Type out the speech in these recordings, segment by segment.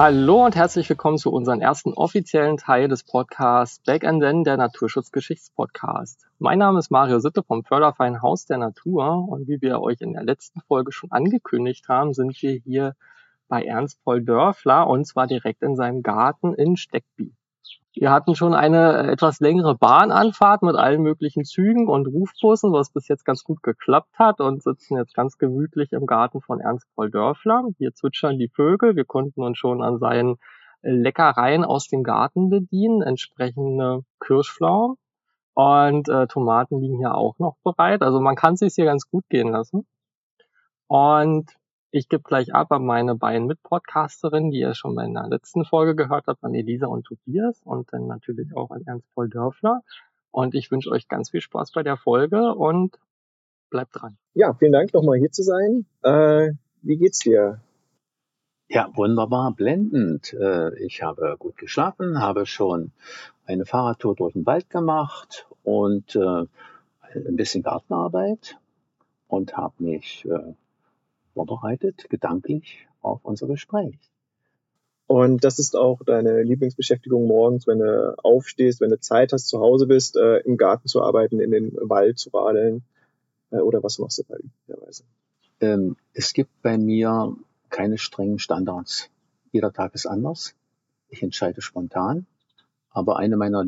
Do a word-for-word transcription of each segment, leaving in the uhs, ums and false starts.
Hallo und herzlich willkommen zu unserem ersten offiziellen Teil des Podcasts Back and Then, der Naturschutzgeschichtspodcast. Mein Name ist Mario Sitte vom Förderverein Haus der Natur und wie wir euch in der letzten Folge schon angekündigt haben, sind wir hier bei Ernst Paul Dörfler und zwar direkt in seinem Garten in Steckby. Wir hatten schon eine etwas längere Bahnanfahrt mit allen möglichen Zügen und Rufbussen, was bis jetzt ganz gut geklappt hat, und sitzen jetzt ganz gemütlich im Garten von Ernst Paul Dörfler. Hier zwitschern die Vögel. Wir konnten uns schon an seinen Leckereien aus dem Garten bedienen, entsprechende Kirschpflaumen und äh, Tomaten liegen hier auch noch bereit. Also man kann es sich hier ganz gut gehen lassen. Und ich gebe gleich ab an meine beiden Mitpodcasterinnen, die ihr schon in der letzten Folge gehört habt, an Elisa und Tobias und dann natürlich auch an Ernst Paul Dörfler. Und ich wünsche euch ganz viel Spaß bei der Folge und bleibt dran. Ja, vielen Dank, nochmal hier zu sein. Äh, wie geht's dir? Ja, wunderbar, blendend. Äh, ich habe gut geschlafen, habe schon eine Fahrradtour durch den Wald gemacht und äh, ein bisschen Gartenarbeit und habe mich äh, vorbereitet, gedanklich auf unser Gespräch. Und das ist auch deine Lieblingsbeschäftigung morgens, wenn du aufstehst, wenn du Zeit hast, zu Hause bist, äh, im Garten zu arbeiten, in den Wald zu radeln, äh, oder was machst du da üblicherweise? Ähm, es gibt bei mir keine strengen Standards. Jeder Tag ist anders. Ich entscheide spontan. Aber eine meiner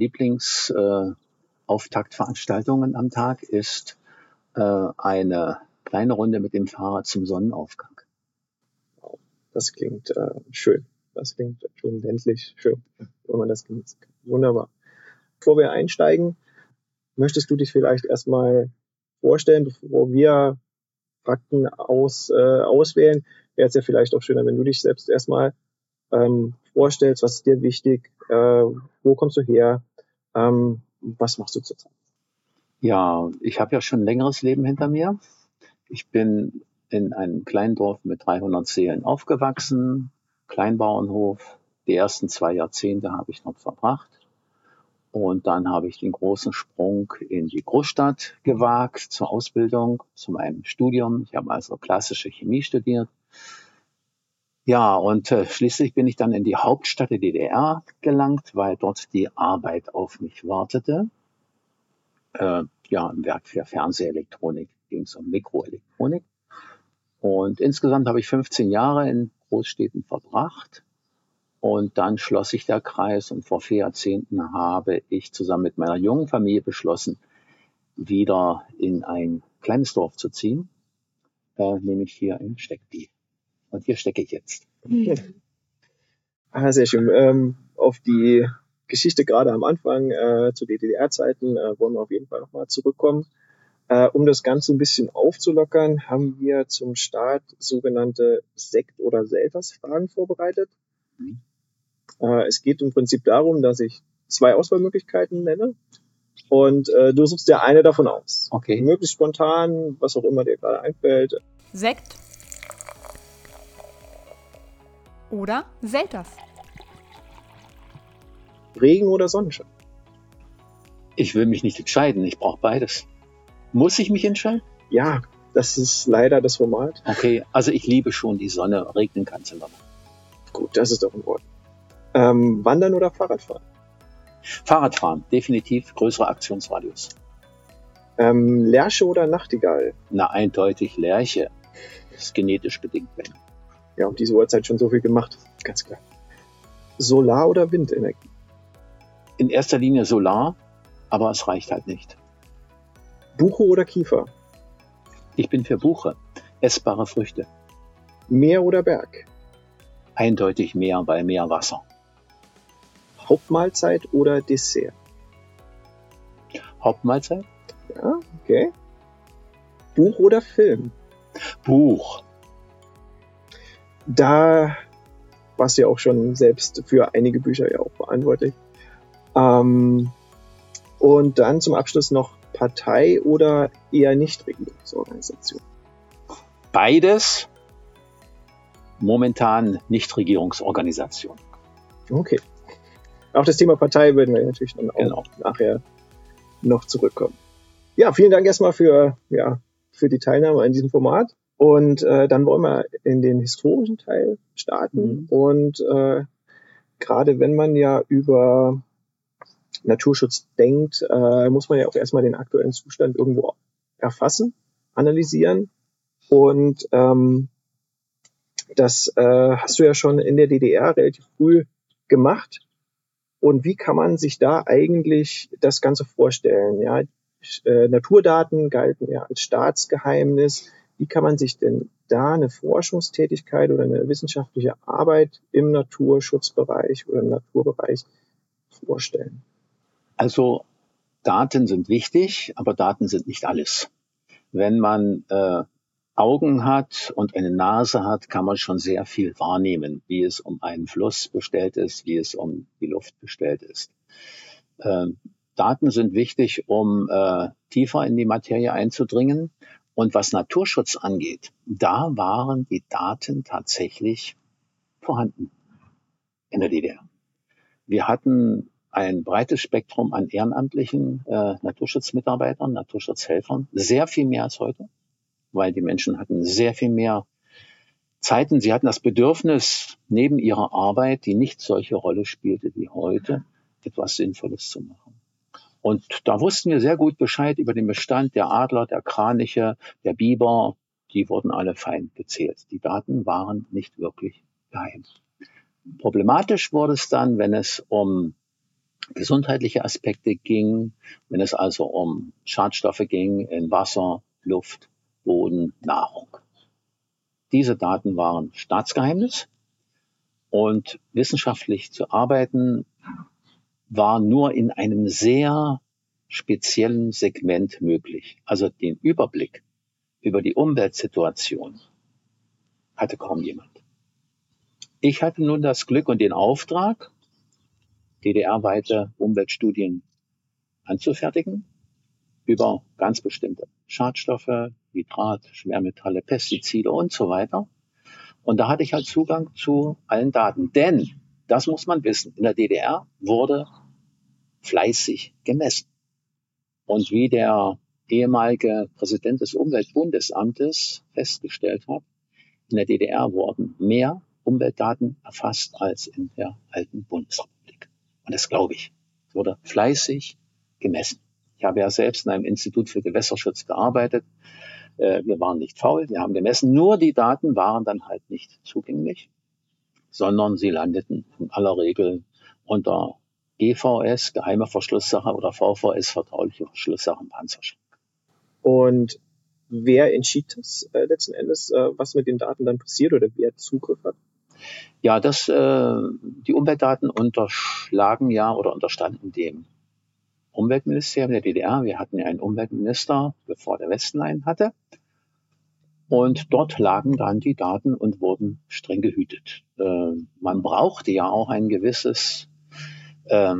Lieblingsauftaktveranstaltungen äh, am Tag ist äh, eine kleine Runde mit dem Fahrrad zum Sonnenaufgang. Wow, das klingt äh, schön. Das klingt schön ländlich, schön, wenn man das genießen kann. Wunderbar. Bevor wir einsteigen, möchtest du dich vielleicht erstmal vorstellen, bevor wir Fakten aus, äh, auswählen? Wäre es ja vielleicht auch schöner, wenn du dich selbst erstmal ähm, vorstellst, was ist dir wichtig, äh, wo kommst du her, ähm, was machst du zurzeit? Ja, ich habe ja schon ein längeres Leben hinter mir. Ich bin in einem kleinen Dorf mit dreihundert Seelen aufgewachsen, Kleinbauernhof. Die ersten zwei Jahrzehnte habe ich dort verbracht. Und dann habe ich den großen Sprung in die Großstadt gewagt zur Ausbildung, zu meinem Studium. Ich habe also klassische Chemie studiert. Ja, und äh, schließlich bin ich dann in die Hauptstadt der D D R gelangt, weil dort die Arbeit auf mich wartete. Äh, ja, im Werk für Fernsehelektronik ging es um Mikroelektronik. Und insgesamt habe ich fünfzehn Jahre in Großstädten verbracht. Und dann schloss sich der Kreis und vor vier Jahrzehnten habe ich zusammen mit meiner jungen Familie beschlossen, wieder in ein kleines Dorf zu ziehen, äh, nämlich hier in Steckby. Und hier stecke ich jetzt. Ah, sehr schön. Ähm, auf die Geschichte gerade am Anfang äh, zu D D R-Zeiten äh, wollen wir auf jeden Fall nochmal zurückkommen. Äh, um das Ganze ein bisschen aufzulockern, haben wir zum Start sogenannte Sekt- oder Selters-Fragen vorbereitet. Mhm. Äh, es geht im Prinzip darum, dass ich zwei Auswahlmöglichkeiten nenne und äh, du suchst dir eine davon aus. Okay. Möglichst spontan, was auch immer dir gerade einfällt. Sekt oder Selters? Regen oder Sonnenschein? Ich will mich nicht entscheiden, ich brauche beides. Muss ich mich entscheiden? Ja, das ist leider das Format. Okay, also ich liebe schon die Sonne, regnen kann es immer. Gut, das ist doch in Ordnung. Ähm, Wandern oder Fahrradfahren? Fahrradfahren, definitiv größerer Aktionsradius. Ähm, Lerche oder Nachtigall? Na, eindeutig Lerche. Das ist genetisch bedingt. Ja, um diese Uhrzeit schon so viel gemacht, ganz klar. Solar- oder Windenergie? In erster Linie Solar, aber es reicht halt nicht. Buche oder Kiefer? Ich bin für Buche. Essbare Früchte. Meer oder Berg? Eindeutig Meer bei Meerwasser. Hauptmahlzeit oder Dessert? Hauptmahlzeit? Ja, okay. Buch oder Film? Buch. Da warst du ja auch schon selbst für einige Bücher ja auch verantwortlich. Ähm, und dann zum Abschluss noch Partei oder eher Nichtregierungsorganisation? Beides. Momentan Nichtregierungsorganisation. Okay. Auf das Thema Partei werden wir natürlich dann auch genau. nachher noch zurückkommen. Ja, vielen Dank erstmal für, ja, für die Teilnahme an diesem Format. Und äh, dann wollen wir in den historischen Teil starten. Mhm. Und äh, gerade wenn man ja über Naturschutz denkt, äh, muss man ja auch erstmal den aktuellen Zustand irgendwo erfassen, analysieren. Und ähm, das äh, hast du ja schon in der D D R relativ früh gemacht. Und wie kann man sich da eigentlich das Ganze vorstellen? Ja, äh, Naturdaten galten ja als Staatsgeheimnis. Wie kann man sich denn da eine Forschungstätigkeit oder eine wissenschaftliche Arbeit im Naturschutzbereich oder im Naturbereich vorstellen? Also Daten sind wichtig, aber Daten sind nicht alles. Wenn man äh, Augen hat und eine Nase hat, kann man schon sehr viel wahrnehmen, wie es um einen Fluss bestellt ist, wie es um die Luft bestellt ist. Ähm, Daten sind wichtig, um äh, tiefer in die Materie einzudringen. Und was Naturschutz angeht, da waren die Daten tatsächlich vorhanden in der D D R. Wir hatten ein breites Spektrum an ehrenamtlichen äh, Naturschutzmitarbeitern, Naturschutzhelfern, sehr viel mehr als heute, weil die Menschen hatten sehr viel mehr Zeiten. Sie hatten das Bedürfnis, neben ihrer Arbeit, die nicht solche Rolle spielte wie heute, etwas Sinnvolles zu machen. Und da wussten wir sehr gut Bescheid über den Bestand der Adler, der Kraniche, der Biber. Die wurden alle fein gezählt. Die Daten waren nicht wirklich geheim. Problematisch wurde es dann, wenn es um gesundheitliche Aspekte ging, wenn es also um Schadstoffe ging in Wasser, Luft, Boden, Nahrung. Diese Daten waren Staatsgeheimnis und wissenschaftlich zu arbeiten war nur in einem sehr speziellen Segment möglich. Also den Überblick über die Umweltsituation hatte kaum jemand. Ich hatte nun das Glück und den Auftrag, D D R-weite Umweltstudien anzufertigen über ganz bestimmte Schadstoffe, Nitrat, Schwermetalle, Pestizide und so weiter. Und da hatte ich halt Zugang zu allen Daten. Denn, das muss man wissen, in der D D R wurde fleißig gemessen. Und wie der ehemalige Präsident des Umweltbundesamtes festgestellt hat, in der D D R wurden mehr Umweltdaten erfasst als in der alten Bundesrepublik. Und das glaube ich. Es wurde fleißig gemessen. Ich habe ja selbst in einem Institut für Gewässerschutz gearbeitet. Wir waren nicht faul, wir haben gemessen. Nur die Daten waren dann halt nicht zugänglich, sondern sie landeten in aller Regel unter G V S, geheime Verschlusssache, oder V V S, vertrauliche Verschlusssache im Panzerschrank. Und wer entschied das äh, letzten Endes, äh, was mit den Daten dann passiert oder wer Zugriff hat? Ja, das, äh, die Umweltdaten unterschlagen ja oder unterstanden dem Umweltministerium der D D R. Wir hatten ja einen Umweltminister, bevor der Westen einen hatte. Und dort lagen dann die Daten und wurden streng gehütet. Äh, man brauchte ja auch ein gewisses, äh,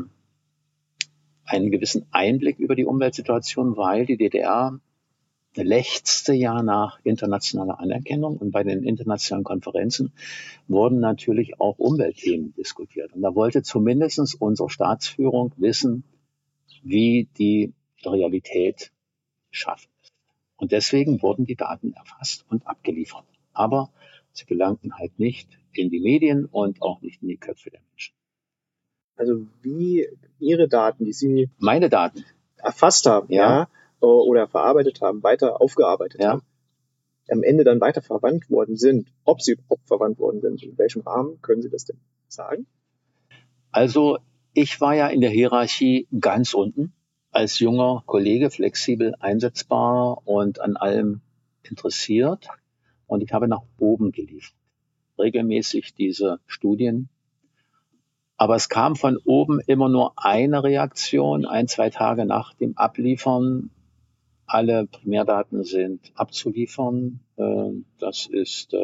einen gewissen Einblick über die Umweltsituation, weil die D D R lechzte ja nach internationaler Anerkennung. Und bei den internationalen Konferenzen wurden natürlich auch Umweltthemen diskutiert. Und da wollte zumindest unsere Staatsführung wissen, wie die Realität schaffen ist. Und deswegen wurden die Daten erfasst und abgeliefert. Aber sie gelangten halt nicht in die Medien und auch nicht in die Köpfe der Menschen. Also wie Ihre Daten, die Sie Meine Daten erfasst haben, Ja. ja, oder verarbeitet haben, weiter aufgearbeitet Ja. haben, am Ende dann weiter verwandt worden sind, ob sie überhaupt verwandt worden sind, in welchem Rahmen, können Sie das denn sagen? Also ich war ja in der Hierarchie ganz unten, als junger Kollege, flexibel einsetzbar und an allem interessiert. Und ich habe nach oben geliefert, regelmäßig diese Studien. Aber es kam von oben immer nur eine Reaktion, ein, zwei Tage nach dem Abliefern. Alle Primärdaten sind abzuliefern. Das ist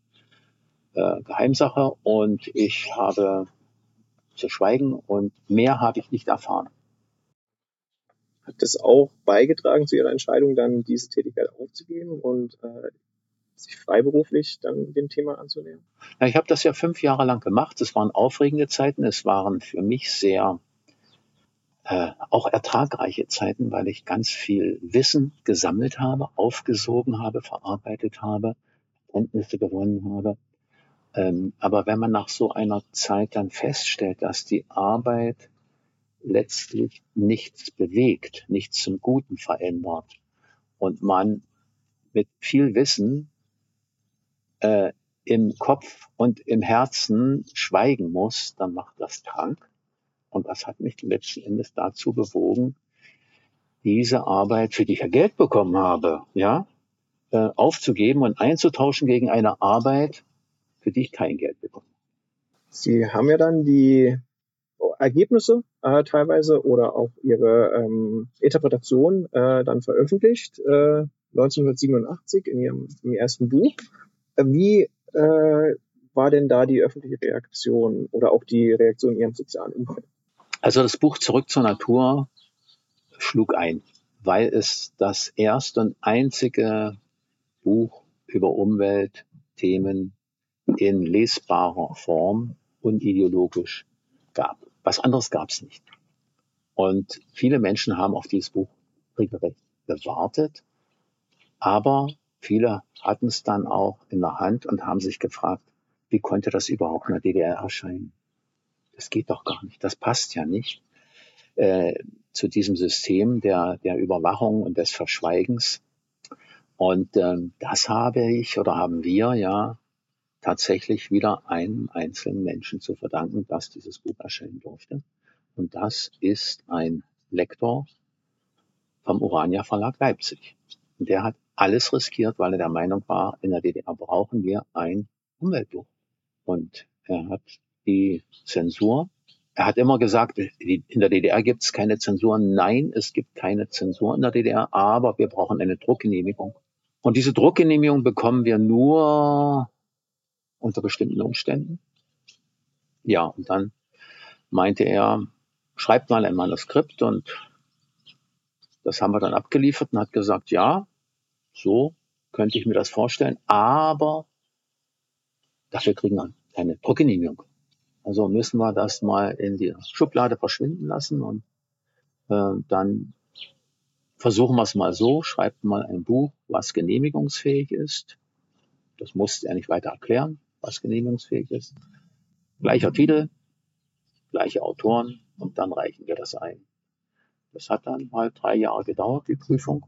Geheimsache und ich habe zu schweigen und mehr habe ich nicht erfahren. Hat das auch beigetragen zu Ihrer Entscheidung, dann diese Tätigkeit aufzugeben und äh, sich freiberuflich dann dem Thema anzunähern? Ja, ich habe das ja fünf Jahre lang gemacht. Es waren aufregende Zeiten. Es waren für mich sehr äh, auch ertragreiche Zeiten, weil ich ganz viel Wissen gesammelt habe, aufgesogen habe, verarbeitet habe, Kenntnisse gewonnen habe. Ähm, aber wenn man nach so einer Zeit dann feststellt, dass die Arbeit letztlich nichts bewegt, nichts zum Guten verändert und man mit viel Wissen äh, im Kopf und im Herzen schweigen muss, dann macht das krank. Und das hat mich letzten Endes dazu bewogen, diese Arbeit, für die ich ja Geld bekommen habe, ja, äh, aufzugeben und einzutauschen gegen eine Arbeit, für die ich kein Geld bekomme. Sie haben ja dann die Ergebnisse äh, teilweise oder auch Ihre ähm, Interpretation äh, dann veröffentlicht, äh, neunzehnhundertsiebenundachtzig in Ihrem, im ersten Buch. Äh, wie äh, war denn da die öffentliche Reaktion oder auch die Reaktion in Ihrem sozialen Umfeld? Also das Buch Zurück zur Natur schlug ein, weil es das erste und einzige Buch über Umweltthemen in lesbarer Form und ideologisch gab. Was anderes gab es nicht. Und viele Menschen haben auf dieses Buch regelrecht gewartet, aber viele hatten es dann auch in der Hand und haben sich gefragt, wie konnte das überhaupt in der D D R erscheinen? Das geht doch gar nicht, das passt ja nicht äh, zu diesem System der, der Überwachung und des Verschweigens. Und ähm, das habe ich oder haben wir ja tatsächlich wieder einem einzelnen Menschen zu verdanken, dass dieses Buch erscheinen durfte. Und das ist ein Lektor vom Urania Verlag Leipzig. Und der hat alles riskiert, weil er der Meinung war, in der D D R brauchen wir ein Umweltbuch. Und er hat die Zensur, er hat immer gesagt, in der D D R gibt es keine Zensur. Nein, es gibt keine Zensur in der D D R, aber wir brauchen eine Druckgenehmigung. Und diese Druckgenehmigung bekommen wir nur unter bestimmten Umständen. Ja, und dann meinte er, schreibt mal ein Manuskript, und das haben wir dann abgeliefert und hat gesagt, ja, so könnte ich mir das vorstellen, aber dafür kriegen wir keine Druckgenehmigung. Also müssen wir das mal in die Schublade verschwinden lassen und äh, dann versuchen wir es mal so, schreibt mal ein Buch, was genehmigungsfähig ist. Das musste er nicht weiter erklären, was genehmigungsfähig ist. Gleicher Titel, gleiche Autoren, und dann reichen wir das ein. Das hat dann mal drei Jahre gedauert, die Prüfung,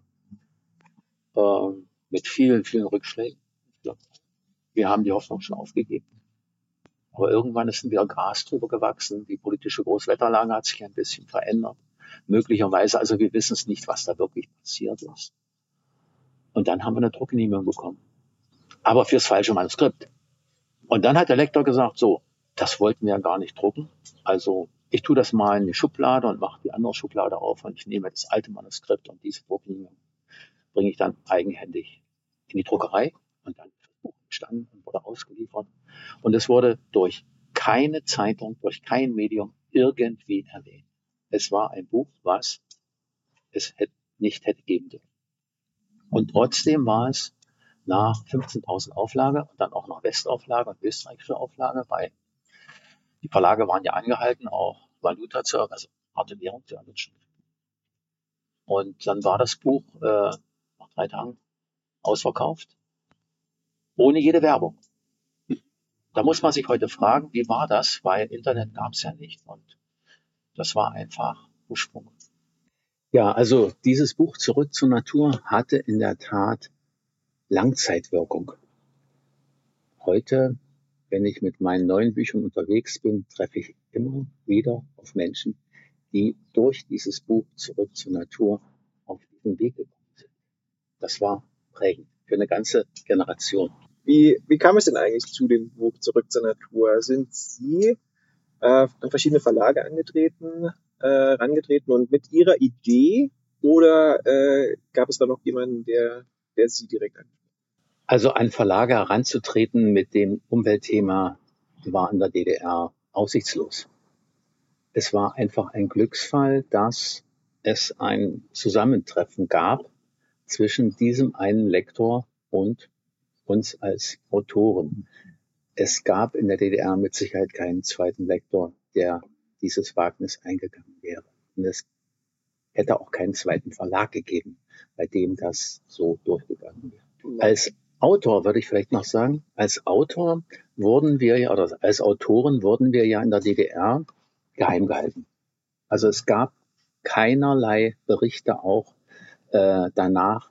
äh, mit vielen, vielen Rückschlägen. Ja. Wir haben die Hoffnung schon aufgegeben. Aber irgendwann ist wieder Gras drüber gewachsen. Die politische Großwetterlage hat sich ein bisschen verändert. Möglicherweise, also wir wissen es nicht, was da wirklich passiert ist. Und dann haben wir eine Druckgenehmigung bekommen. Aber fürs falsche Manuskript. Und dann hat der Lektor gesagt, so, das wollten wir ja gar nicht drucken. Also ich tue das mal in die Schublade und mache die andere Schublade auf, und ich nehme das alte Manuskript und diese Druckgenehmigung bringe ich dann eigenhändig in die Druckerei, und dann ist das Buch entstanden und wurde ausgeliefert. Und es wurde durch keine Zeitung, durch kein Medium irgendwie erwähnt. Es war ein Buch, was es nicht hätte geben dürfen. Und trotzdem war es nach fünfzehntausend Auflage und dann auch noch Westauflage und österreichische Auflage, weil die Verlage waren ja angehalten, auch Valuta zu, also harte Währung zu erwischen. Und dann war das Buch äh, nach drei Tagen ausverkauft, ohne jede Werbung. Da muss man sich heute fragen, wie war das, weil Internet gab es ja nicht, und das war einfach Ursprung. Ja, also dieses Buch Zurück zur Natur hatte in der Tat Langzeitwirkung. Heute, wenn ich mit meinen neuen Büchern unterwegs bin, treffe ich immer wieder auf Menschen, die durch dieses Buch Zurück zur Natur auf diesen Weg gekommen sind. Das war prägend für eine ganze Generation. Wie, wie kam es denn eigentlich zu dem Buch Zurück zur Natur? Sind Sie äh, an verschiedene Verlage angetreten, äh, rangetreten und mit Ihrer Idee, oder äh, gab es da noch jemanden, der, der Sie direkt angesprochen hat? Also an Verlage heranzutreten mit dem Umweltthema war in der D D R aussichtslos. Es war einfach ein Glücksfall, dass es ein Zusammentreffen gab zwischen diesem einen Lektor und uns als Autoren. Es gab in der D D R mit Sicherheit keinen zweiten Lektor, der dieses Wagnis eingegangen wäre. Und es hätte auch keinen zweiten Verlag gegeben, bei dem das so durchgegangen wäre. Als Autor würde ich vielleicht noch sagen, als Autor wurden wir ja, oder als Autoren wurden wir ja in der D D R geheim gehalten. Also es gab keinerlei Berichte auch äh, danach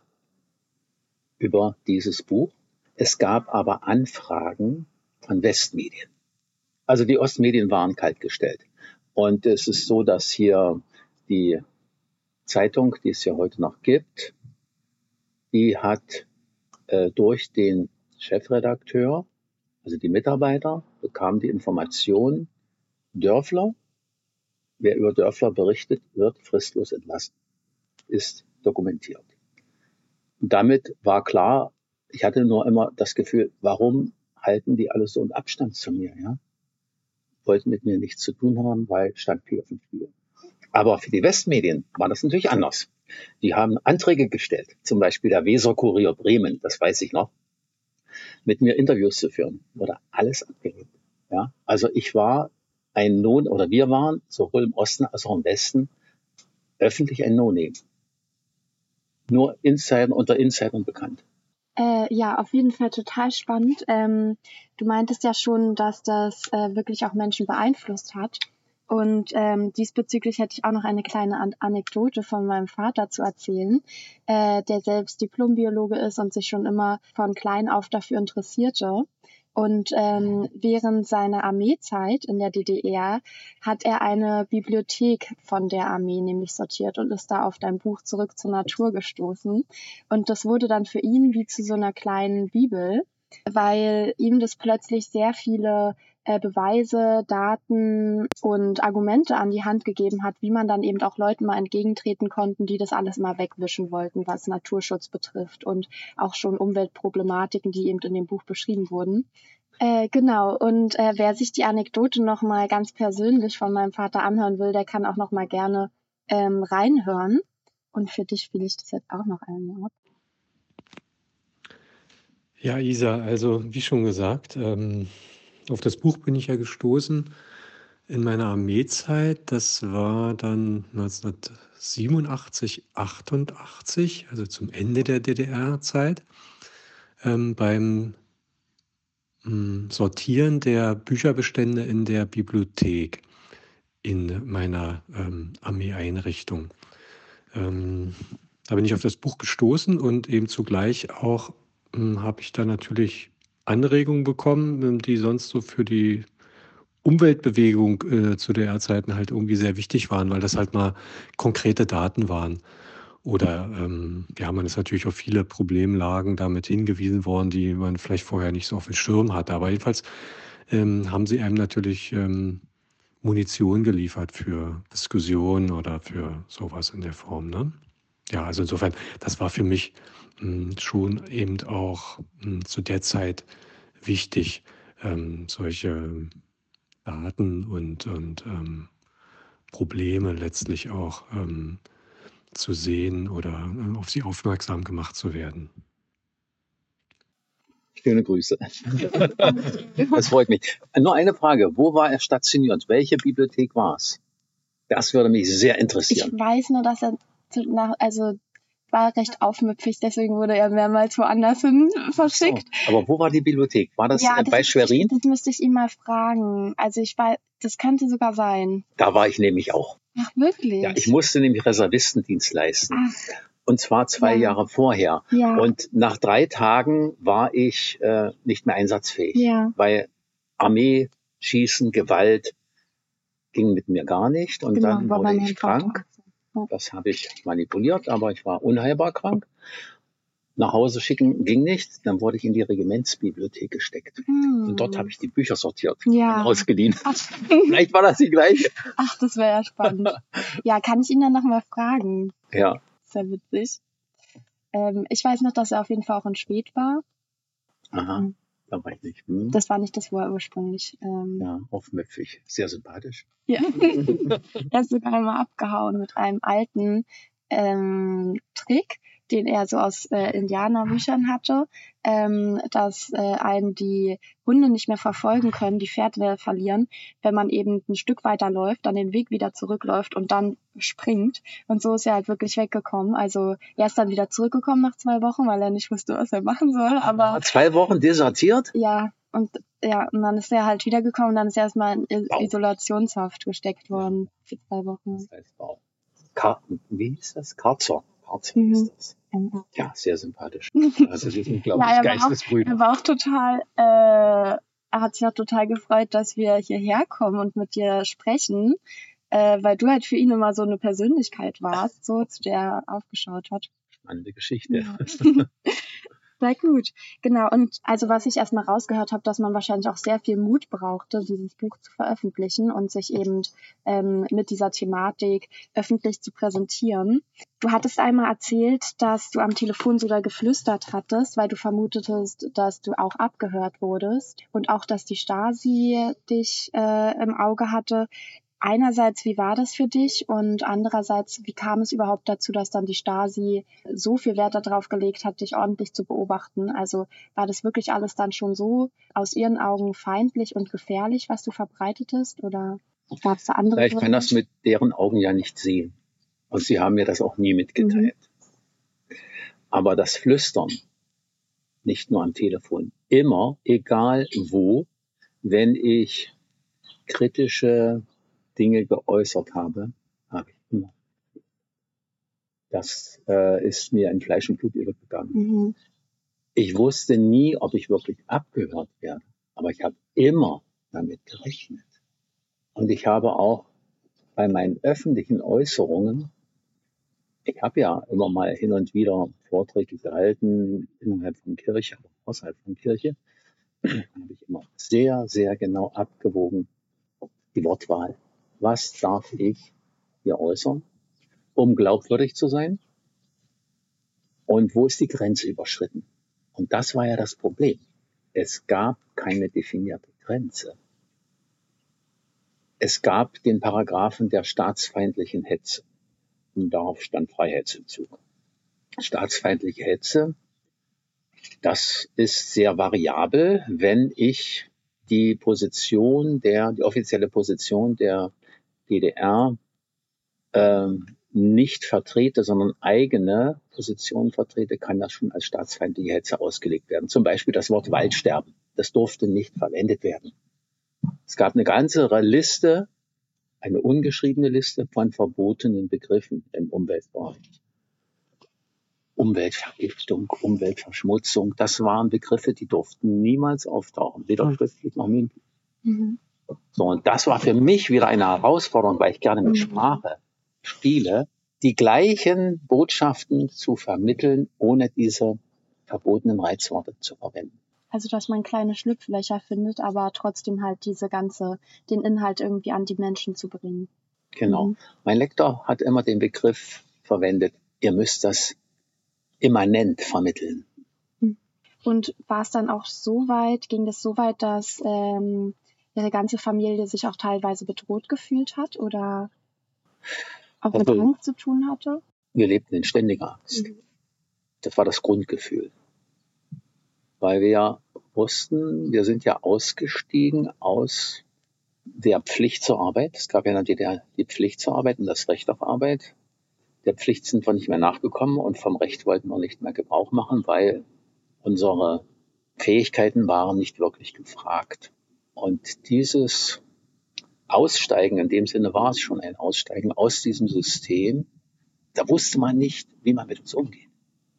über dieses Buch. Es gab aber Anfragen von Westmedien. Also die Ostmedien waren kaltgestellt. Und es ist so, dass hier die Zeitung, die es ja heute noch gibt, die hat äh, durch den Chefredakteur, also die Mitarbeiter, bekamen die Information, Dörfler, wer über Dörfler berichtet, wird fristlos entlassen. Ist dokumentiert. Und damit war klar, ich hatte nur immer das Gefühl, warum halten die alle so einen Abstand zu mir, ja? Wollten mit mir nichts zu tun haben, weil stand P auf dem Flieger. Aber für die Westmedien war das natürlich anders. Die haben Anträge gestellt, zum Beispiel der Weser-Kurier Bremen, das weiß ich noch, mit mir Interviews zu führen. Wurde alles abgelehnt. Ja? Also ich war ein No, oder wir waren sowohl im Osten als auch im Westen öffentlich ein No-Name. Nur Insider, unter Insidern bekannt. Äh, ja, auf jeden Fall total spannend. Ähm, du meintest ja schon, dass das äh, wirklich auch Menschen beeinflusst hat. Und ähm, diesbezüglich hätte ich auch noch eine kleine An- Anekdote von meinem Vater zu erzählen, äh, der selbst Diplombiologe ist und sich schon immer von klein auf dafür interessierte. Und ähm, während seiner Armeezeit in der D D R hat er eine Bibliothek von der Armee nämlich sortiert und ist da auf dein Buch Zurück zur Natur gestoßen. Und das wurde dann für ihn wie zu so einer kleinen Bibel, weil ihm das plötzlich sehr viele äh, Beweise, Daten und Argumente an die Hand gegeben hat, wie man dann eben auch Leuten mal entgegentreten konnten, die das alles mal wegwischen wollten, was Naturschutz betrifft und auch schon Umweltproblematiken, die eben in dem Buch beschrieben wurden. Äh, genau, und äh, wer sich die Anekdote nochmal ganz persönlich von meinem Vater anhören will, der kann auch nochmal gerne ähm, reinhören. Und für dich spiele ich das jetzt auch noch einmal ab. Ja, Isa, also wie schon gesagt, ähm, auf das Buch bin ich ja gestoßen in meiner Armeezeit. Das war dann neunzehnhundertsiebenundachtzig, achtundachtzig, also zum Ende der D D R-Zeit, ähm, beim mh, Sortieren der Bücherbestände in der Bibliothek in meiner ähm, Armeeeinrichtung. Ähm, da bin ich auf das Buch gestoßen und eben zugleich auch ähm, habe ich da natürlich Anregungen bekommen, ähm, die sonst so für die Umweltbewegung äh, zu D D R-Zeiten halt irgendwie sehr wichtig waren, weil das halt mal konkrete Daten waren. Oder ähm, ja, man ist natürlich auf viele Problemlagen damit hingewiesen worden, die man vielleicht vorher nicht so auf dem Schirm hatte. Aber jedenfalls ähm, haben sie einem natürlich ähm, Munition geliefert für Diskussionen oder für sowas in der Form, ne? Ja, also insofern, das war für mich mh, schon eben auch mh, zu der Zeit wichtig, ähm, solche Daten und, und ähm, Probleme letztlich auch ähm, zu sehen oder äh, auf sie aufmerksam gemacht zu werden. Schöne Grüße. Das freut mich. Nur eine Frage. Wo war er stationiert? Welche Bibliothek war es? Das würde mich sehr Ich interessieren. weiß nur, dass er zu, nach, also war recht aufmüpfig, deswegen wurde er mehrmals woanders hin verschickt. So. Aber wo war die Bibliothek? War das Ja, äh, das bei ist- Schwerin? Das müsste ich ihn mal fragen. Also ich weiß, das könnte sogar sein. Da war ich nämlich auch. Ach, wirklich? Ja, ich musste nämlich Reservistendienst leisten. Ach, Und zwar zwei Ja. Jahre vorher. ja. Und nach drei Tagen war ich äh, nicht mehr einsatzfähig. Ja. Weil Armee, Schießen, Gewalt ging mit mir gar nicht. Und Genau, dann war bei wurde meinem ich Vater krank. auch so. Das habe ich manipuliert, aber ich war unheilbar krank. Nach Hause schicken ging nicht. Dann wurde ich in die Regimentsbibliothek gesteckt. Hm. Und dort habe ich die Bücher sortiert Ja. und ausgeliehen. Ach, Vielleicht war das die gleiche. Ach, das wäre ja spannend. Ja, kann ich ihn dann nochmal fragen? Ja. Ist ja witzig. Ähm, ich weiß noch, dass er auf jeden Fall auch in Schwedt war. Aha. Mhm. Da war ich nicht. Hm. Das war nicht das, wo er ursprünglich... Ähm, Ja, aufmüpfig. Sehr sympathisch. Ja. Er ist sogar einmal abgehauen mit einem alten ähm, Trick, den er so aus äh, Indianerbüchern hatte, ähm, dass äh, einen die Hunde nicht mehr verfolgen können, die Pferde verlieren, wenn man eben ein Stück weiter läuft, dann den Weg wieder zurückläuft und dann springt. Und so ist er halt wirklich weggekommen. Also er ist dann wieder zurückgekommen nach zwei Wochen, weil er nicht wusste, was er machen soll. Aber Zwei Wochen desertiert? ja, und ja, und dann ist er halt wiedergekommen und dann ist er erstmal in I- Wow. Isolationshaft gesteckt worden für zwei Wochen. Das heißt auch. Kar- wie ist das? Karzer. Karzer Mhm. ist das. Ja. Ja, sehr sympathisch. Also die sind, Ja, glaube ich, er war, auch, Geistesbrüder. er war auch total, äh, er hat sich auch total gefreut, dass wir hierher kommen und mit dir sprechen, äh, weil du halt für ihn immer so eine Persönlichkeit warst, so zu der er aufgeschaut hat. Spannende Geschichte. Ja. Sehr gut, genau. Und also was ich erstmal rausgehört habe, dass man wahrscheinlich auch sehr viel Mut brauchte, dieses Buch zu veröffentlichen und sich eben ähm, mit dieser Thematik öffentlich zu präsentieren. Du hattest einmal erzählt, dass du am Telefon sogar geflüstert hattest, weil du vermutetest, dass du auch abgehört wurdest und auch, dass die Stasi dich äh, im Auge hatte. Einerseits, wie war das für dich? Und andererseits, wie kam es überhaupt dazu, dass dann die Stasi so viel Wert darauf gelegt hat, dich ordentlich zu beobachten? Also war das wirklich alles dann schon so aus ihren Augen feindlich und gefährlich, was du verbreitetest? Oder gab es da andere Ja, ich kann das mit deren Augen ja nicht sehen. Und sie haben mir das auch nie mitgeteilt. Mhm. Aber das Flüstern, nicht nur am Telefon, immer, egal wo, wenn ich kritische Dinge geäußert habe, habe ich immer. Das äh, ist mir in Fleisch und Blut übergegangen. Mhm. Ich wusste nie, ob ich wirklich abgehört werde, aber ich habe immer damit gerechnet. Und ich habe auch bei meinen öffentlichen Äußerungen, ich habe ja immer mal hin und wieder Vorträge gehalten, innerhalb von Kirche, aber außerhalb von Kirche, habe ich immer sehr, sehr genau abgewogen, die Wortwahl. Was darf ich hier äußern, um glaubwürdig zu sein? Und wo ist die Grenze überschritten? Und das war ja das Problem. Es gab keine definierte Grenze. Es gab den Paragraphen der staatsfeindlichen Hetze. Und darauf stand Freiheitsentzug. Staatsfeindliche Hetze, das ist sehr variabel, wenn ich die Position der, die offizielle Position der D D R ähm, nicht vertrete, sondern eigene Positionen vertrete, kann das schon als staatsfeindliche Hetze ausgelegt werden. Zum Beispiel das Wort Waldsterben. Das durfte nicht verwendet werden. Es gab eine ganze Liste, eine ungeschriebene Liste von verbotenen Begriffen im Umweltbereich. Umweltvergiftung, Umweltverschmutzung, das waren Begriffe, die durften niemals auftauchen, weder schriftlich noch mündlich. Mhm. So, und das war für mich wieder eine Herausforderung, weil ich gerne mit Sprache spiele, die gleichen Botschaften zu vermitteln, ohne diese verbotenen Reizworte zu verwenden. Also, dass man kleine Schlupflöcher findet, aber trotzdem halt diese ganze, den Inhalt irgendwie an die Menschen zu bringen. Genau. Mhm. Mein Lektor hat immer den Begriff verwendet, ihr müsst das immanent vermitteln. Und war es dann auch so weit, ging das so weit, dass ähm, Ihre ganze Familie sich auch teilweise bedroht gefühlt hat oder auch mit also, Angst zu tun hatte? Wir lebten in ständiger Angst. Mhm. Das war das Grundgefühl. Weil wir wussten, wir sind ja ausgestiegen aus der Pflicht zur Arbeit. Es gab ja dann die, die Pflicht zur Arbeit und das Recht auf Arbeit. Der Pflicht sind wir nicht mehr nachgekommen und vom Recht wollten wir nicht mehr Gebrauch machen, weil unsere Fähigkeiten waren nicht wirklich gefragt. Und dieses Aussteigen, in dem Sinne war es schon ein Aussteigen aus diesem System, da wusste man nicht, wie man mit uns umgeht.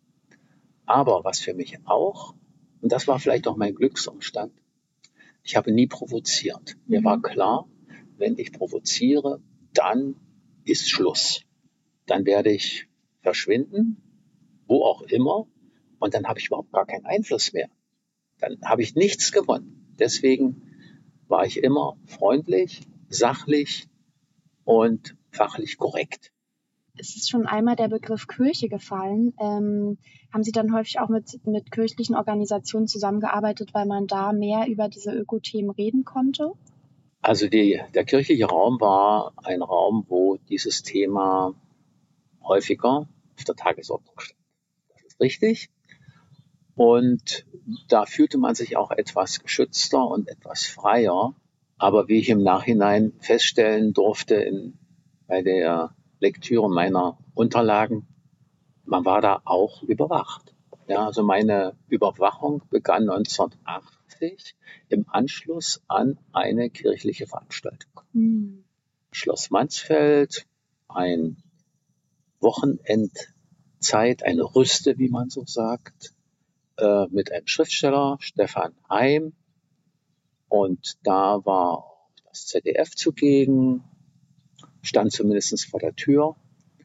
Aber was für mich auch, und das war vielleicht auch mein Glücksumstand, ich habe nie provoziert. Mir war klar, wenn ich provoziere, dann ist Schluss. Dann werde ich verschwinden, wo auch immer, und dann habe ich überhaupt gar keinen Einfluss mehr. Dann habe ich nichts gewonnen. Deswegen war ich immer freundlich, sachlich und fachlich korrekt. Es ist schon einmal der Begriff Kirche gefallen. Ähm, haben Sie dann häufig auch mit, mit kirchlichen Organisationen zusammengearbeitet, weil man da mehr über diese Ökothemen reden konnte? Also die, der kirchliche Raum war ein Raum, wo dieses Thema häufiger auf der Tagesordnung stand. ist richtig. Und da fühlte man sich auch etwas geschützter und etwas freier. Aber wie ich im Nachhinein feststellen durfte in, bei der Lektüre meiner Unterlagen, man war da auch überwacht. Ja, also meine Überwachung begann neunzehnhundertachtzig im Anschluss an eine kirchliche Veranstaltung. Hm. Schloss Mansfeld, ein Wochenendzeit, eine Rüste, wie man so sagt, äh, mit einem Schriftsteller, Stefan Heim. Und da war auch das Z D F zugegen, stand zumindest vor der Tür.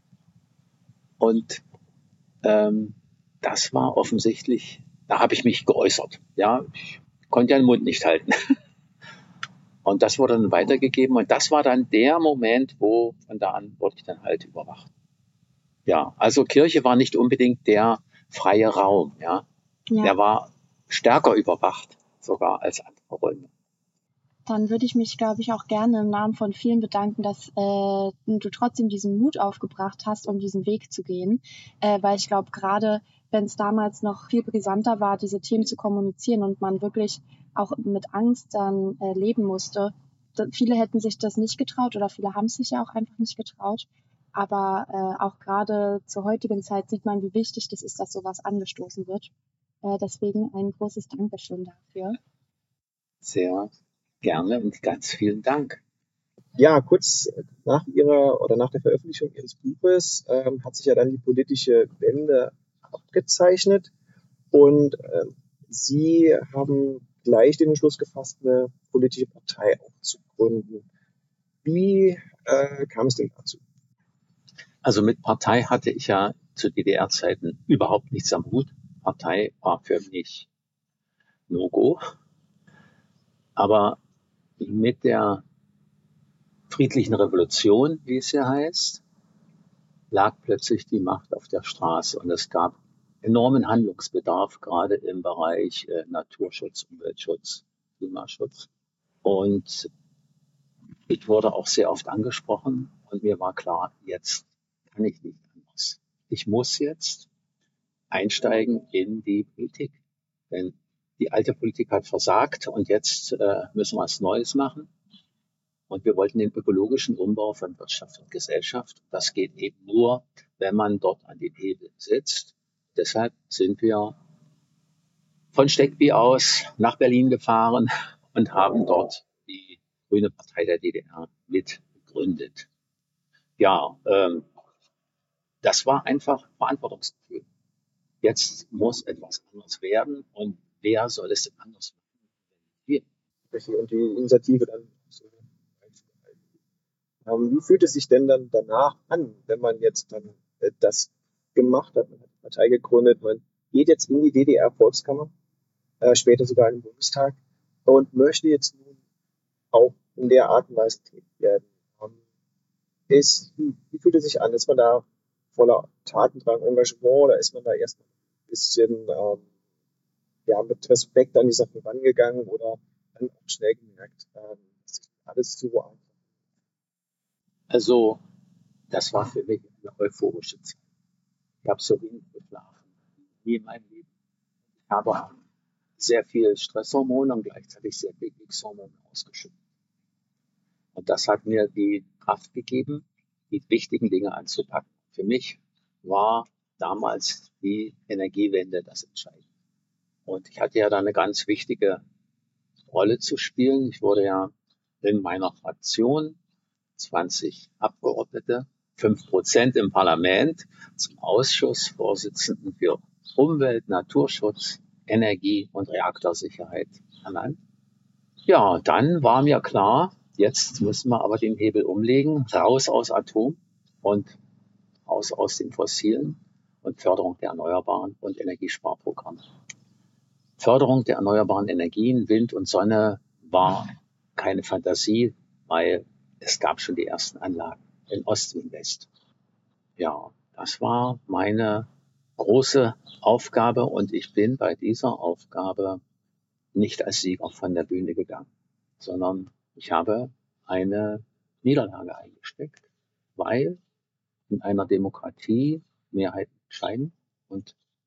Und ähm, das war offensichtlich, da habe ich mich geäußert. Ja, ich konnte ja den Mund nicht halten. Und das wurde dann weitergegeben. Und das war dann der Moment, wo von da an wurde ich dann halt überwacht. Ja, also Kirche war nicht unbedingt der freie Raum. Ja, Ja. der war stärker überwacht sogar als andere Räume. Dann würde ich mich, glaube ich, auch gerne im Namen von vielen bedanken, dass äh, du trotzdem diesen Mut aufgebracht hast, um diesen Weg zu gehen. Äh, weil ich glaube, gerade wenn es damals noch viel brisanter war, diese Themen zu kommunizieren und man wirklich auch mit Angst dann äh, leben musste, da, viele hätten sich das nicht getraut oder viele haben es sich ja auch einfach nicht getraut. Aber äh, auch gerade zur heutigen Zeit sieht man, wie wichtig das ist, dass sowas angestoßen wird. Äh, deswegen ein großes Dankeschön dafür. Sehr gerne und ganz vielen Dank. Ja, kurz nach ihrer oder nach der Veröffentlichung ihres Buches ähm, hat sich ja dann die politische Wende abgezeichnet und äh, Sie haben gleich den Entschluss gefasst, eine politische Partei auch zu gründen. Wie äh, kam es denn dazu? Also mit Partei hatte ich ja zu D D R-Zeiten überhaupt nichts am Hut. Partei war für mich No-Go. Aber mit der friedlichen Revolution, wie es ja heißt, lag plötzlich die Macht auf der Straße und es gab enormen Handlungsbedarf, gerade im Bereich äh, Naturschutz, Umweltschutz, Klimaschutz. Und ich wurde auch sehr oft angesprochen und mir war klar, jetzt kann ich nicht anders. Ich muss jetzt einsteigen in die Politik. Denn die alte Politik hat versagt und jetzt äh, müssen wir was Neues machen. Und wir wollten den ökologischen Umbau von Wirtschaft und Gesellschaft. Das geht eben nur, wenn man dort an den Hebel sitzt. Deshalb sind wir von Steckby aus nach Berlin gefahren und haben dort die Grüne Partei der D D R mit gegründet. Ja, ähm, das war einfach Verantwortungsgefühl. Jetzt muss etwas anderes werden und wer soll es denn anders machen? Wir. Und die Initiative dann so einzuhalten. Ähm, wie fühlt es sich denn dann danach an, wenn man jetzt dann äh, das gemacht hat, man hat die Partei gegründet, man geht jetzt in die D D R-Volkskammer, äh, später sogar in den Bundestag und möchte jetzt nun auch in der Art und Weise tätig werden. Ähm, ist, wie, wie fühlt es sich an? Ist man da voller Tatendrang, Engagement oder ist man da erst ein bisschen ähm, ja, mit Respekt an die Sache rangegangen oder dann auch schnell gemerkt, ähm, das ist alles zu einfach? Also, das war für mich eine euphorische Zeit. Ich habe so wenig geschlafen wie in meinem Leben. Ich habe sehr viel Stresshormone und gleichzeitig sehr viel Glückshormone ausgeschüttet. Und das hat mir die Kraft gegeben, die wichtigen Dinge anzupacken. Für mich war damals die Energiewende das Entscheidende. Und ich hatte ja da eine ganz wichtige Rolle zu spielen. Ich wurde ja in meiner Fraktion zwanzig Abgeordnete, fünf Prozent im Parlament, zum Ausschussvorsitzenden für Umwelt, Naturschutz, Energie und Reaktorsicherheit ernannt. Ja, dann war mir klar, jetzt müssen wir aber den Hebel umlegen, raus aus Atom und raus aus den Fossilen und Förderung der Erneuerbaren und Energiesparprogramme. Förderung der erneuerbaren Energien, Wind und Sonne war keine Fantasie, weil es gab schon die ersten Anlagen in Ost wie in West. Ja, das war meine große Aufgabe und ich bin bei dieser Aufgabe nicht als Sieger von der Bühne gegangen, sondern ich habe eine Niederlage eingesteckt, weil in einer Demokratie Mehrheiten entscheiden und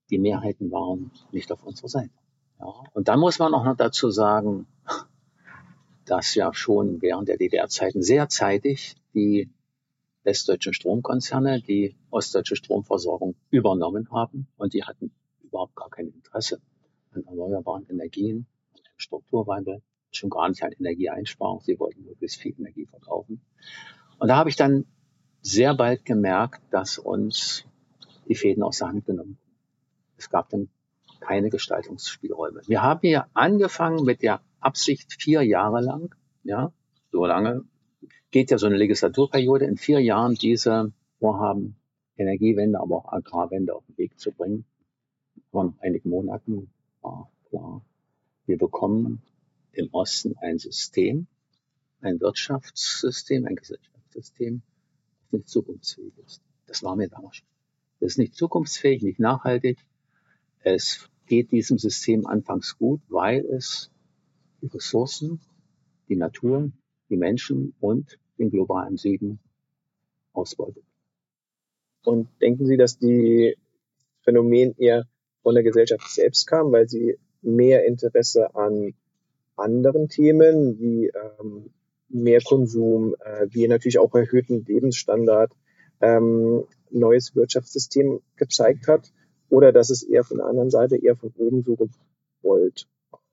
die Mehrheiten waren nicht auf unserer Seite. Ja, und dann muss man auch noch dazu sagen, dass ja schon während der D D R-Zeiten sehr zeitig die westdeutschen Stromkonzerne die ostdeutsche Stromversorgung übernommen haben und die hatten überhaupt gar kein Interesse an erneuerbaren Energien, an einem Strukturwandel, schon gar nicht an Energieeinsparung. Sie wollten möglichst viel Energie verkaufen. Und da habe ich dann sehr bald gemerkt, dass uns die Fäden aus der Hand genommen wurden. Es gab dann keine Gestaltungsspielräume. Wir haben hier angefangen mit der Absicht vier Jahre lang, ja, so lange geht ja so eine Legislaturperiode, in vier Jahren diese Vorhaben, Energiewende, aber auch Agrarwende auf den Weg zu bringen. Vor einigen Monaten war klar, wir bekommen im Osten ein System, ein Wirtschaftssystem, ein Gesellschaftssystem, das nicht zukunftsfähig ist. Das war mir damals schon. Das ist nicht zukunftsfähig, nicht nachhaltig. Es geht diesem System anfangs gut, weil es die Ressourcen, die Natur, die Menschen und den globalen Süden ausbeutet. Und denken Sie, dass die Phänomen eher von der Gesellschaft selbst kam, weil sie mehr Interesse an anderen Themen wie ähm, mehr Konsum, äh, wie natürlich auch erhöhten Lebensstandard, ähm, neues Wirtschaftssystem gezeigt hat, oder dass es eher von der anderen Seite eher von oben so gewollt?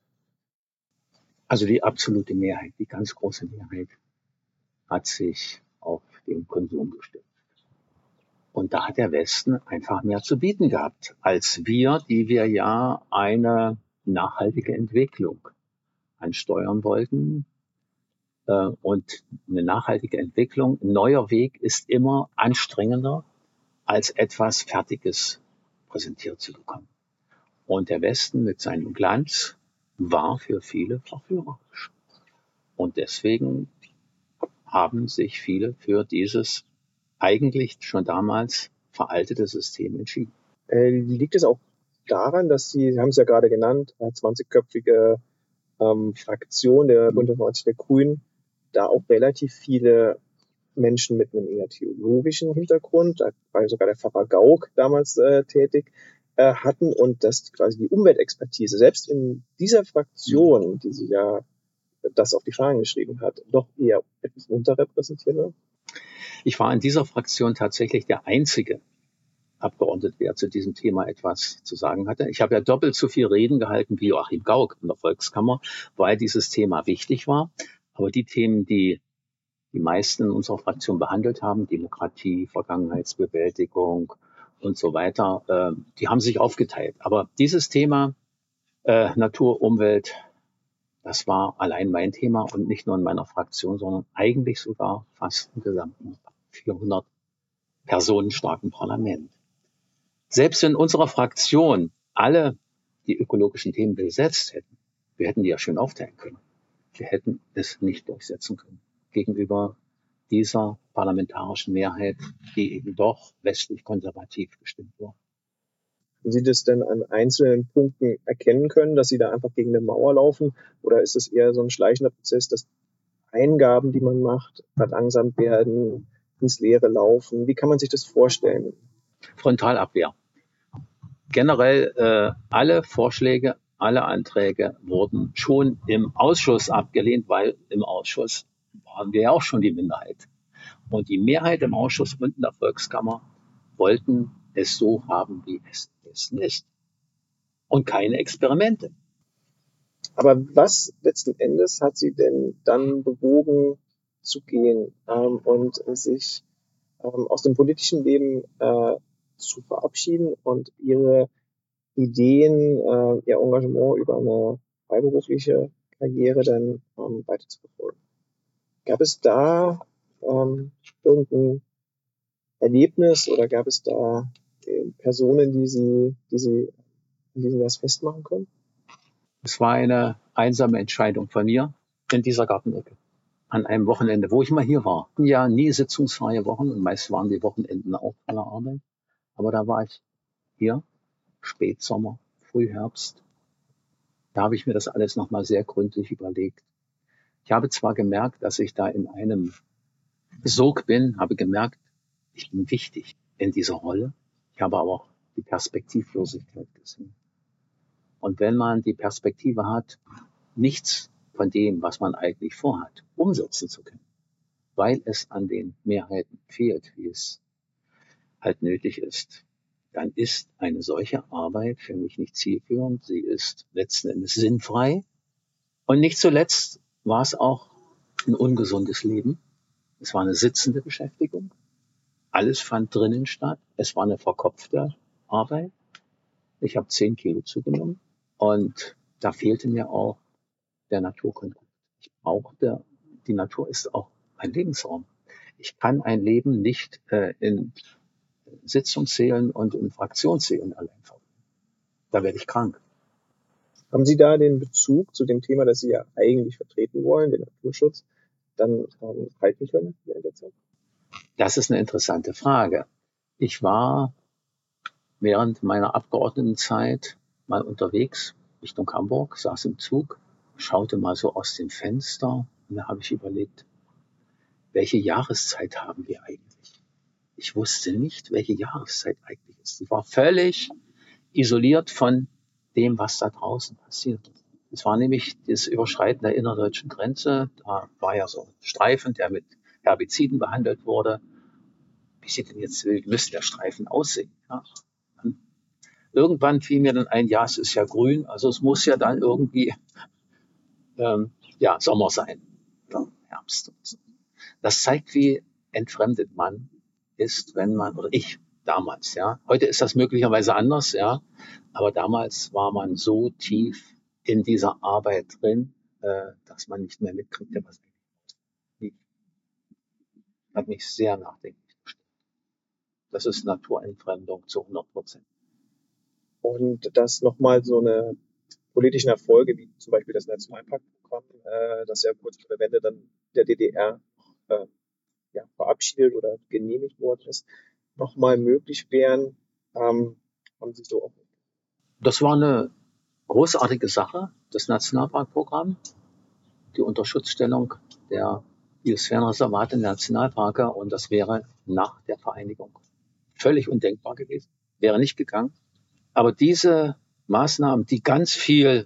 Also die absolute Mehrheit, die ganz große Mehrheit hat sich auf den Konsum gestützt. Und da hat der Westen einfach mehr zu bieten gehabt als wir, die wir ja eine nachhaltige Entwicklung ansteuern wollten. Und eine nachhaltige Entwicklung, ein neuer Weg ist immer anstrengender, als etwas Fertiges präsentiert zu bekommen. Und der Westen mit seinem Glanz war für viele verführerisch. Und deswegen haben sich viele für dieses eigentlich schon damals veraltete System entschieden. Äh, liegt es auch daran, dass Sie, Sie haben es ja gerade genannt, zwanzigköpfige ähm, Fraktion der Bundesrepublik der Grünen, da auch relativ viele Menschen mit einem eher theologischen Hintergrund, da war sogar der Pfarrer Gauck damals äh, tätig, äh, hatten und dass quasi die Umweltexpertise selbst in dieser Fraktion, die sie ja das auf die Fahnen geschrieben hat, doch eher etwas unterrepräsentiert war? Ich war in dieser Fraktion tatsächlich der einzige Abgeordnete, der zu diesem Thema etwas zu sagen hatte. Ich habe ja doppelt so viel Reden gehalten wie Joachim Gauck in der Volkskammer, weil dieses Thema wichtig war. Aber die Themen, die die meisten in unserer Fraktion behandelt haben, Demokratie, Vergangenheitsbewältigung und so weiter, äh, die haben sich aufgeteilt. Aber dieses Thema äh, Natur, Umwelt, das war allein mein Thema und nicht nur in meiner Fraktion, sondern eigentlich sogar fast im gesamten vierhundert Personen starken Parlament. Selbst in unserer Fraktion alle die ökologischen Themen besetzt hätten, wir hätten die ja schön aufteilen können. Wir hätten es nicht durchsetzen können gegenüber dieser parlamentarischen Mehrheit, die eben doch westlich konservativ gestimmt war. Haben Sie das denn an einzelnen Punkten erkennen können, dass Sie da einfach gegen eine Mauer laufen? Oder ist es eher so ein schleichender Prozess, dass Eingaben, die man macht, verlangsamt werden, ins Leere laufen? Wie kann man sich das vorstellen? Frontalabwehr. Generell äh, alle Vorschläge, alle Anträge wurden schon im Ausschuss abgelehnt, weil im Ausschuss waren wir ja auch schon die Minderheit. Und die Mehrheit im Ausschuss und in der Volkskammer wollten es so haben, wie es ist. Und keine Experimente. Aber was letzten Endes hat Sie denn dann bewogen zu gehen ähm, und sich ähm, aus dem politischen Leben äh, zu verabschieden und Ihre Ideen, äh, Ihr Engagement über eine freiberufliche Karriere dann ähm, weiter zu verfolgen? Gab es da ähm, irgendein Erlebnis oder gab es da äh, Personen, die Sie, die Sie, an die Sie das festmachen können? Es war eine einsame Entscheidung von mir in dieser Gartenecke. An einem Wochenende, wo ich mal hier war. Ja, nie sitzungsfreie Wochen und meist waren die Wochenenden auch voller Arbeit. Aber da war ich hier, Spätsommer, Frühherbst. Da habe ich mir das alles nochmal sehr gründlich überlegt. Ich habe zwar gemerkt, dass ich da in einem Sog bin, habe gemerkt, ich bin wichtig in dieser Rolle. Ich habe aber auch die Perspektivlosigkeit gesehen. Und wenn man die Perspektive hat, nichts von dem, was man eigentlich vorhat, umsetzen zu können, weil es an den Mehrheiten fehlt, wie es halt nötig ist, dann ist eine solche Arbeit für mich nicht zielführend. Sie ist letzten Endes sinnfrei. Und nicht zuletzt war es auch ein ungesundes Leben. Es war eine sitzende Beschäftigung. Alles fand drinnen statt. Es war eine verkopfte Arbeit. Ich habe zehn Kilo zugenommen und da fehlte mir auch der Naturkontakt. Ich brauchte, die Natur ist auch ein Lebensraum. Ich kann ein Leben nicht äh, in Sitzungssälen und in Fraktionssälen allein verbringen. Da werde ich krank. Haben Sie da den Bezug zu dem Thema, das Sie ja eigentlich vertreten wollen, den Naturschutz, dann ähm, halten können während der Zeit? Das ist eine interessante Frage. Ich war während meiner Abgeordnetenzeit mal unterwegs Richtung Hamburg, saß im Zug, schaute mal so aus dem Fenster und da habe ich überlegt, welche Jahreszeit haben wir eigentlich? Ich wusste nicht, welche Jahreszeit eigentlich ist. Ich war völlig isoliert von dem, was da draußen passiert. Es war nämlich das Überschreiten der innerdeutschen Grenze. Da war ja so ein Streifen, der mit Herbiziden behandelt wurde. Wie sieht denn jetzt, wie müsste der Streifen aussehen? Ja. Irgendwann fiel mir dann ein, ja, es ist ja grün, also es muss ja dann irgendwie ähm, ja, Sommer sein, oder Herbst. Das zeigt, wie entfremdet man ist, wenn man, oder ich damals, ja. Heute ist das möglicherweise anders, ja, aber damals war man so tief in dieser Arbeit drin, äh, dass man nicht mehr mitkriegt, was lief. Hat mich sehr nachdenklich gestimmt. Das ist Naturentfremdung zu hundert Prozent. Und dass nochmal so eine politischen Erfolge, wie zum Beispiel das Nationalparkprogramm, äh, das ja kurz vor der Wende dann der D D R äh, ja, verabschiedet oder genehmigt worden ist, nochmal möglich wären, ähm, haben Sie so auch. Das war eine großartige Sache, das Nationalparkprogramm, die Unterschutzstellung der Biosphärenreservate, der Nationalparke, und das wäre nach der Vereinigung völlig undenkbar gewesen, wäre nicht gegangen. Aber diese Maßnahmen, die ganz viel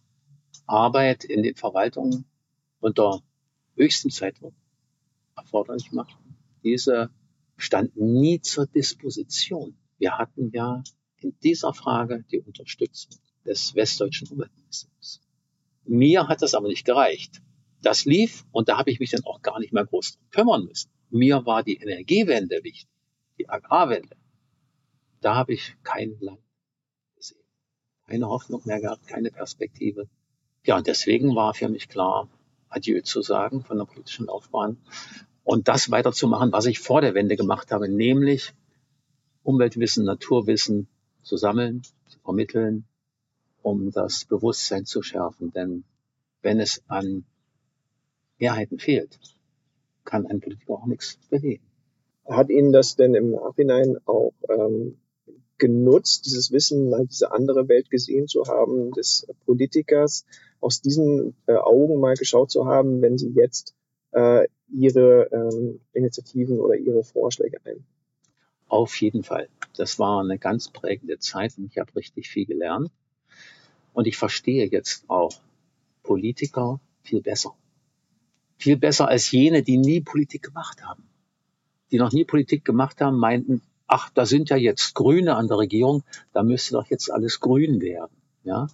Arbeit in den Verwaltungen unter höchstem Zeitdruck erforderlich machten, diese standen nie zur Disposition. Wir hatten ja in dieser Frage die Unterstützung des westdeutschen Umweltministeriums. Mir hat das aber nicht gereicht. Das lief und da habe ich mich dann auch gar nicht mehr groß drum kümmern müssen. Mir war die Energiewende wichtig, die Agrarwende. Da habe ich kein Land gesehen, keine Hoffnung mehr gehabt, keine Perspektive. Ja, und deswegen war für mich klar, Adieu zu sagen von der politischen Laufbahn und das weiterzumachen, was ich vor der Wende gemacht habe, nämlich Umweltwissen, Naturwissen zu sammeln, zu vermitteln, um das Bewusstsein zu schärfen. Denn wenn es an Mehrheiten fehlt, kann ein Politiker auch nichts bewegen. Hat Ihnen das denn im Nachhinein auch ähm, genutzt, dieses Wissen, mal diese andere Welt gesehen zu haben, des Politikers, aus diesen äh, Augen mal geschaut zu haben, wenn Sie jetzt äh, Ihre ähm, Initiativen oder Ihre Vorschläge ein? Auf jeden Fall. Das war eine ganz prägende Zeit und ich habe richtig viel gelernt. Und ich verstehe jetzt auch Politiker viel besser. Viel besser als jene, die nie Politik gemacht haben. Die noch nie Politik gemacht haben, meinten, ach, da sind ja jetzt Grüne an der Regierung, da müsste doch jetzt alles grün werden. Ja?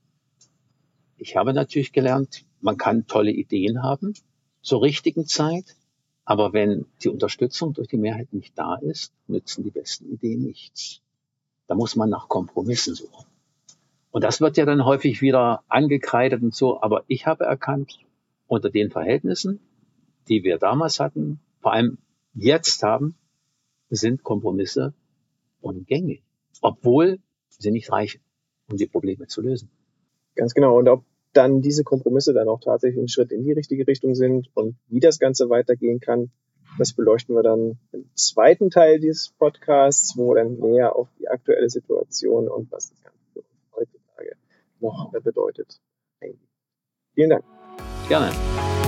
Ich habe natürlich gelernt, man kann tolle Ideen haben, zur richtigen Zeit, aber wenn die Unterstützung durch die Mehrheit nicht da ist, nützen die besten Ideen nichts. Da muss man nach Kompromissen suchen. Und das wird ja dann häufig wieder angekreidet und so, aber ich habe erkannt, unter den Verhältnissen, die wir damals hatten, vor allem jetzt haben, sind Kompromisse unumgänglich, obwohl sie nicht reichen, um die Probleme zu lösen. Ganz genau. Und ob dann diese Kompromisse dann auch tatsächlich ein Schritt in die richtige Richtung sind und wie das Ganze weitergehen kann, das beleuchten wir dann im zweiten Teil dieses Podcasts, wo dann näher auf die aktuelle Situation und was das Ganze für uns heutzutage noch bedeutet. Vielen Dank. Gerne.